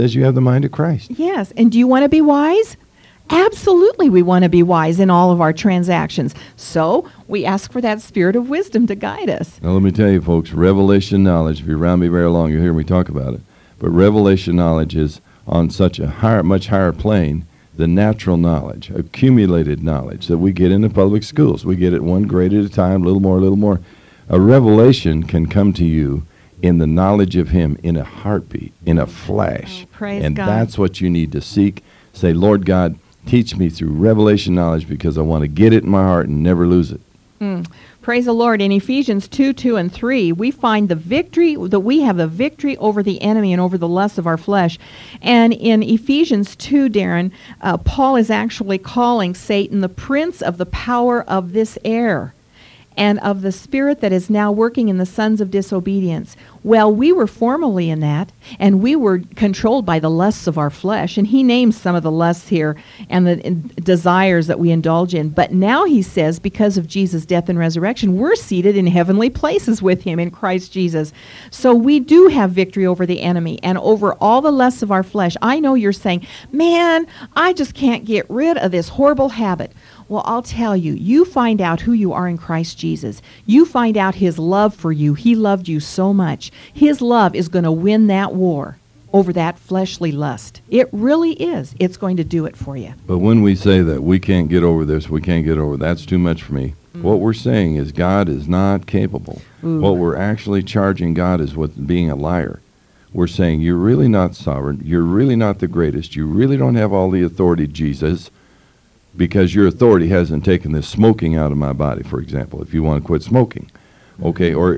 As you have the mind of Christ. Yes. And do you want to be wise? Absolutely, we want to be wise in all of our transactions. So we ask for that spirit of wisdom to guide us. Now, let me tell you, folks, revelation knowledge, if you're around me very long, you'll hear me talk about it. But revelation knowledge is on such a much higher plane than natural knowledge, accumulated knowledge that we get in the public schools. We get it one grade at a time, a little more, a little more. A revelation can come to you in the knowledge of Him in a heartbeat, in a flash. Praise and God. That's what you need to seek. Say, Lord God, teach me through revelation knowledge because I want to get it in my heart and never lose it. Praise the Lord. In Ephesians 2 and 3, we find the victory, that we have the victory over the enemy and over the lusts of our flesh. And in Ephesians 2, Darren, Paul is actually calling Satan the prince of the power of this air, and of the spirit that is now working in the sons of disobedience. Well, we were formerly in that, and we were controlled by the lusts of our flesh, and he names some of the lusts here and the desires that we indulge in. But now he says, because of Jesus' death and resurrection, we're seated in heavenly places with him in Christ Jesus. So we do have victory over the enemy and over all the lusts of our flesh. I know you're saying, man, I just can't get rid of this horrible habit. Well, I'll tell you, you find out who you are in Christ Jesus. You find out his love for you. He loved you so much. His love is going to win that war over that fleshly lust. It really is. It's going to do it for you. But when we say that we can't get over this, we can't get over that's too much for me. What we're saying is God is not capable. What we're actually charging God is with being a liar. We're saying you're really not sovereign. You're really not the greatest. You really don't have all the authority, Jesus, because your authority hasn't taken this smoking out of my body, for example, if you want to quit smoking. Okay, or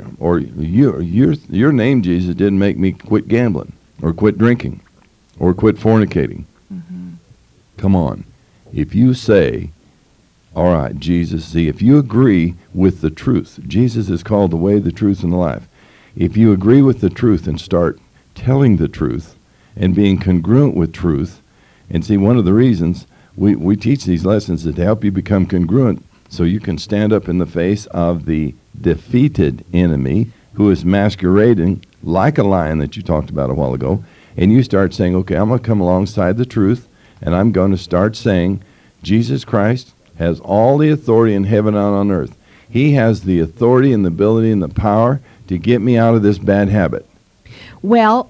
your name, Jesus, didn't make me quit gambling or quit drinking or quit fornicating. Come on. If you say, all right, Jesus, see, if you agree with the truth, Jesus is called the way, the truth, and the life. If you agree with the truth and start telling the truth and being congruent with truth, and see, one of the reasons we teach these lessons is to help you become congruent so you can stand up in the face of the defeated enemy who is masquerading like a lion that you talked about a while ago, and you start saying, okay, I'm going to come alongside the truth, and I'm going to start saying Jesus Christ has all the authority in heaven and on earth. He has the authority and the ability and the power to get me out of this bad habit. Well,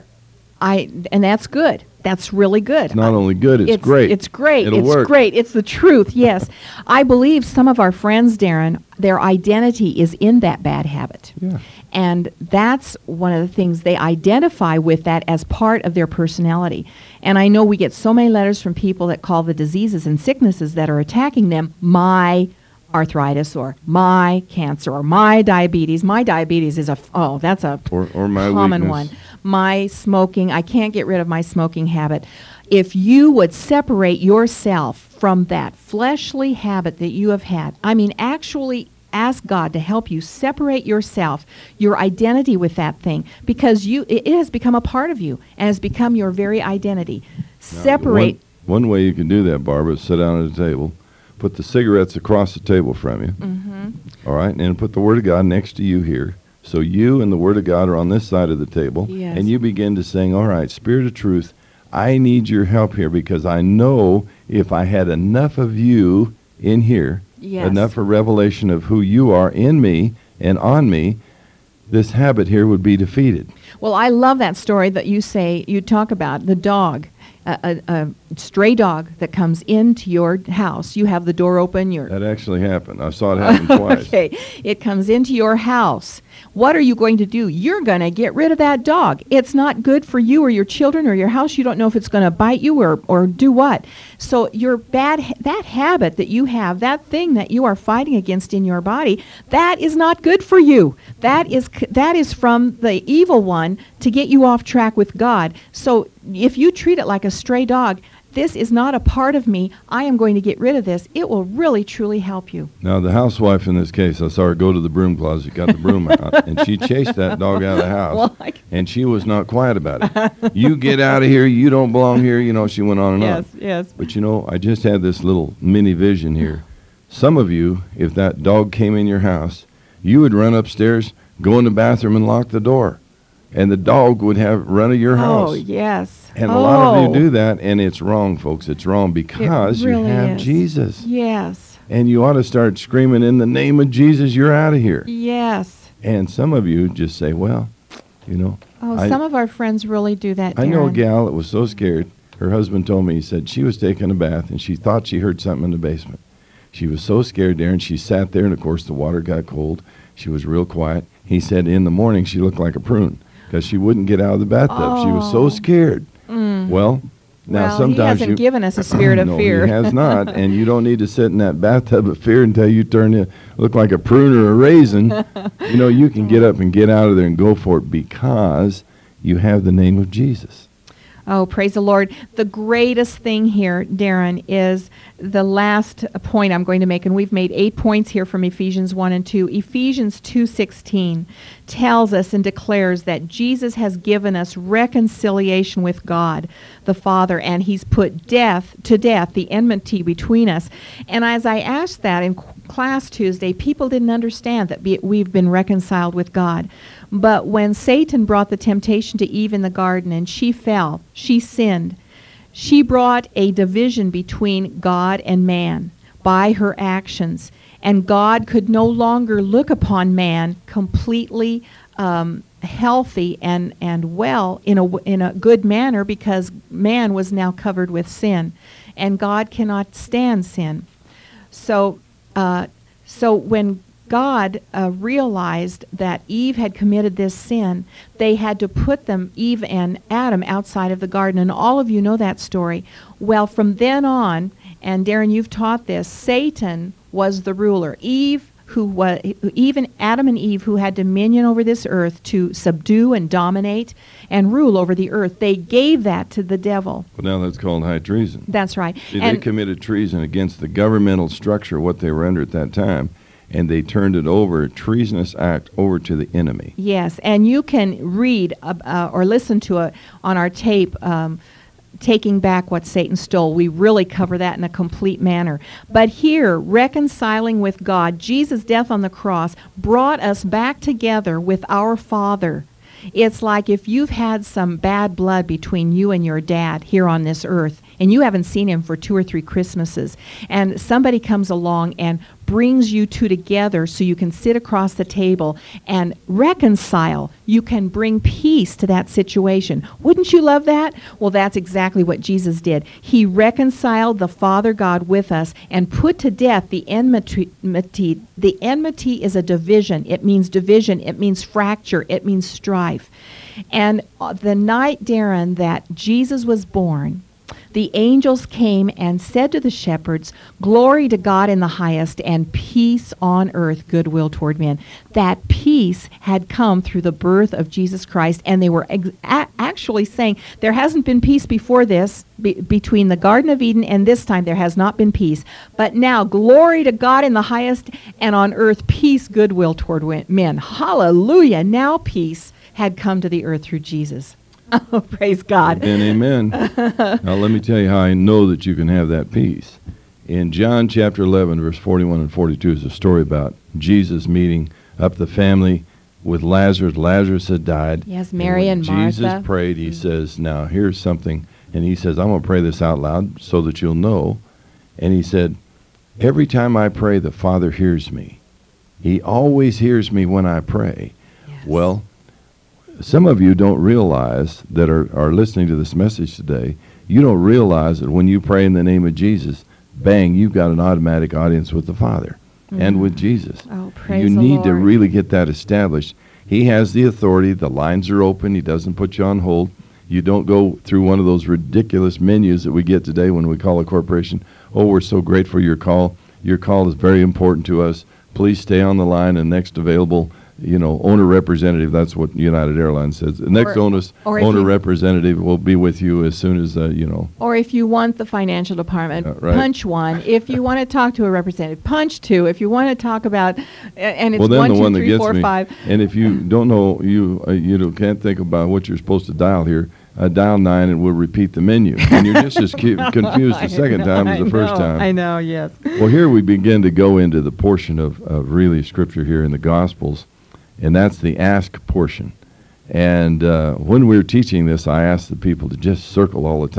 and that's good. That's really good. It's not only good, it's great. It's great. It'll work. It's great. It's the truth, yes. I believe some of our friends, Darren, their identity is in that bad habit. Yeah. And that's one of the things they identify with, that as part of their personality. And I know we get so many letters from people that call the diseases and sicknesses that are attacking them my arthritis or my cancer or my diabetes. My diabetes is that's a or my common weakness. one. My smoking, I can't get rid of my smoking habit. If you would separate yourself from that fleshly habit that you have had, I mean, actually ask God to help you separate yourself, your identity with that thing, because it has become a part of you and has become your very identity. Separate. One way you can do that, Barbara, is sit down at a table, put the cigarettes across the table from you, all right, and put the Word of God next to you here. So you and the Word of God are on this side of the table, Yes. and you begin to sing, all right, Spirit of Truth, I need your help here because I know if I had enough of you in here, Yes. enough of revelation of who you are in me and on me, this habit here would be defeated. Well, I love that story that you talk about, the dog, a stray dog that comes into your house. You have the door open. That actually happened. I saw it happen twice. Okay, it comes into your house. What are you going to do? You're going to get rid of that dog. It's not good for you or your children or your house. You don't know if it's going to bite you or do what. So that habit that you have, that thing that you are fighting against in your body, that is not good for you. That is from the evil one to get you off track with God. So if you treat it like a stray dog, this is not a part of me. I am going to get rid of this. It will really, truly help you. Now, the housewife in this case, I saw her go to the broom closet, got the broom out, and she chased that dog out of the house, and she was not quiet about it. You get out of here. You don't belong here. She went on and on. Yes. But, I just had this little mini vision here. Some of you, if that dog came in your house, you would run upstairs, go in the bathroom, and lock the door. and the dog would have run of your house. Oh, yes. And a lot of you do that, and it's wrong, folks. It's wrong because really you have is. Jesus. Yes. And you ought to start screaming, in the name of Jesus, you're out of here. Yes. And some of you just say, well, you know. Oh, some of our friends really do that, Darren. I know a gal that was so scared. Her husband told me, he said she was taking a bath, and she thought she heard something in the basement. She was so scared, Darren, she sat there, and of course the water got cold. She was real quiet. He said in the morning she looked like a prune because she wouldn't get out of the bathtub. She was so scared. Well, now sometimes he hasn't given us a spirit of no, fear. He has not, and you don't need to sit in that bathtub of fear until you look like a prune or a raisin. You know, you can get up and get out of there and go for it because you have the name of Jesus. Oh, praise the Lord. The greatest thing here, Darren, is the last point I'm going to make, and we've made 8 points here from Ephesians 1 and 2. Ephesians 2:16 tells us and declares that Jesus has given us reconciliation with God, the Father, and he's put to death, the enmity between us. And as I asked that in class Tuesday, people didn't understand that we've been reconciled with God. But when Satan brought the temptation to Eve in the garden and she fell, she sinned, she brought a division between God and man by her actions. And God could no longer look upon man completely healthy and well in a good manner because man was now covered with sin. And God cannot stand sin. So when God realized that Eve had committed this sin, they had to put them, Eve and Adam, outside of the garden. And all of you know that story. Well, from then on, and Darren, you've taught this, Satan was the ruler. Eve and Adam and Eve, who had dominion over this earth to subdue and dominate and rule over the earth, they gave that to the devil. Well, now that's called high treason. That's right. See, they committed treason against the governmental structure, what they were under at that time. And they turned it over, a treasonous act, over to the enemy. Yes, and you can read or listen to on our tape, Taking Back What Satan Stole. We really cover that in a complete manner. But here, reconciling with God, Jesus' death on the cross brought us back together with our Father. It's like if you've had some bad blood between you and your dad here on this earth, and you haven't seen him for 2 or 3 Christmases, and somebody comes along and brings you two together so you can sit across the table and reconcile. You can bring peace to that situation. Wouldn't you love that? Well, that's exactly what Jesus did. He reconciled the Father God with us and put to death the enmity. The enmity is a division. It means division. It means fracture. It means strife. And the night, Darren, that Jesus was born, the angels came and said to the shepherds, "Glory to God in the highest, and peace on earth, goodwill toward men." That peace had come through the birth of Jesus Christ, and they were actually saying there hasn't been peace before this, between the Garden of Eden and this time there has not been peace. But now, glory to God in the highest, and on earth peace, goodwill toward men. Hallelujah! Now peace had come to the earth through Jesus. Oh, praise God. And amen. Now let me tell you how I know that you can have that peace. In John chapter 11, verse 41 and 42 is a story about Jesus meeting up the family with Lazarus. Lazarus had died. Yes, Mary and Martha. Jesus prayed. He says, now here's something. And he says, I'm going to pray this out loud so that you'll know. And he said, every time I pray, the Father hears me. He always hears me when I pray. Yes. Well, some of you don't realize that are listening to this message today, you don't realize that when you pray in the name of Jesus, bang, you've got an automatic audience with the Father and with Jesus. Oh, praise you the need to Lord. really get that established. He has the authority. The lines are open. He doesn't put you on hold. You don't go through one of those ridiculous menus that we get today when we call a corporation. Oh, we're so grateful for your call. Your call is very important to us. Please stay on the line and next available owner representative, that's what United Airlines says. The next owner representative will be with you as soon as, Or if you want the financial department, right. Punch 1. If you want to talk to a representative, punch 2. If you want to talk about, and it's well, then 1, the 2, one 3, that gets 4, me, 5. And if you don't know, you can't think about what you're supposed to dial here, dial 9 and we'll repeat the menu. And you're just as confused the second time as the first time. I know, yes. Well, here we begin to go into the portion of really Scripture here in the Gospels. And that's the ask portion. And when we were teaching this, I asked the people to just circle all the